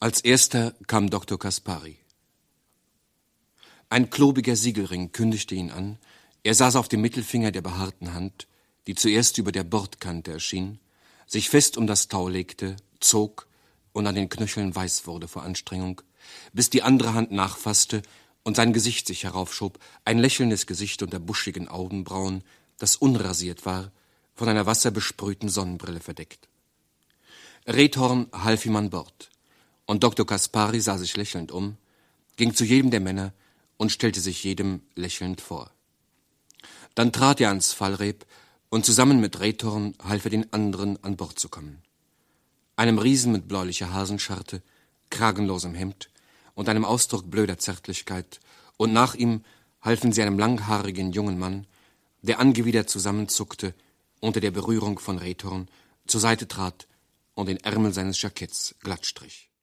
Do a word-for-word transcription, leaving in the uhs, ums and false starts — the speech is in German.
Als erster kam Doktor Kaspari. Ein klobiger Siegelring kündigte ihn an. Er saß auf dem Mittelfinger der behaarten Hand, die zuerst über der Bordkante erschien, sich fest um das Tau legte, zog und an den Knöcheln weiß wurde vor Anstrengung, bis die andere Hand nachfasste und sein Gesicht sich heraufschob, ein lächelndes Gesicht unter buschigen Augenbrauen, das unrasiert war, von einer wasserbesprühten Sonnenbrille verdeckt. Redhorn half ihm an Bord, und Doktor Kaspari sah sich lächelnd um, ging zu jedem der Männer und stellte sich jedem lächelnd vor. Dann trat er ans Fallreb, und zusammen mit Redhorn half er den anderen an Bord zu kommen. Einem Riesen mit bläulicher Hasenscharte, kragenlosem Hemd und einem Ausdruck blöder Zärtlichkeit, und nach ihm halfen sie einem langhaarigen jungen Mann, der angewidert zusammenzuckte unter der Berührung von Redhorn, zur Seite trat und den Ärmel seines Jacketts glatt strich.